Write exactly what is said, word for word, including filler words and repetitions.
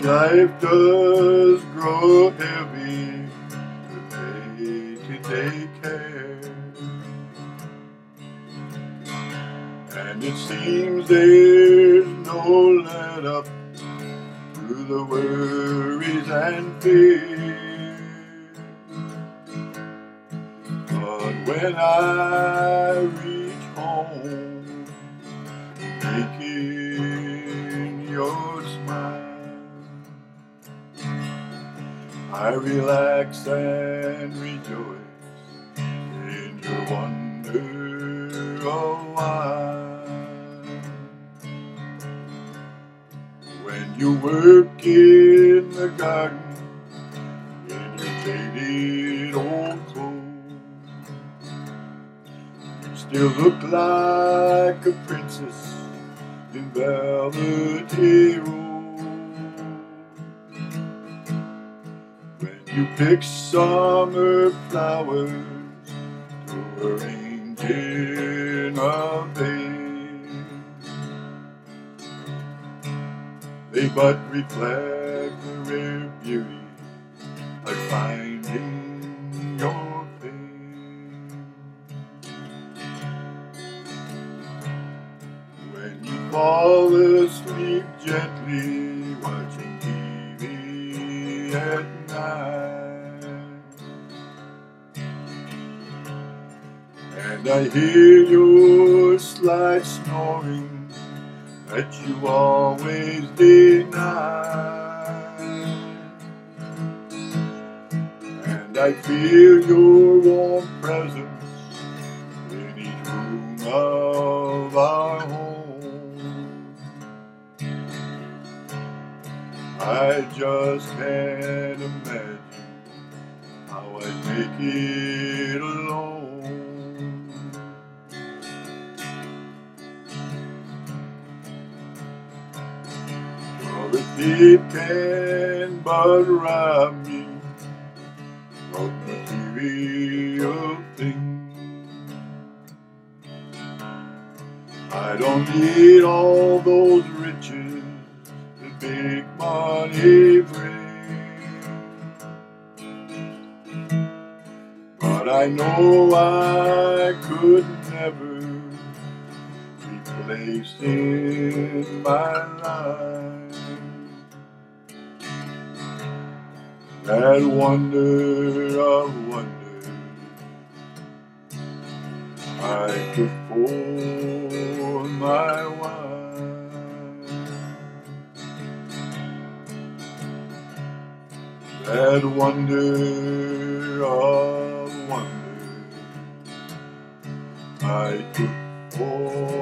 life does grow heavy with day-to-day care, and it seems there's no let up to the worries and fear. But when I reach home, making your smile, I relax and rejoice in your wonder a while. When you work in the garden in your faded old clothes, you still look like a princess in velvety robes. When you pick summer flowers to arrange in a vase, they but reflect the rare beauty I find in your face. When you fall asleep gently watching T V at night, and I hear your slight snoring that you always deny, and I feel your warm presence in each room of our home. I just can't imagine how I'd make it alone. The thief can but rob me of material things. I don't need all those riches that big money brings, but I know I could never replace in my life that wonder of wonders I took for my wife, that wonder of wonders I took for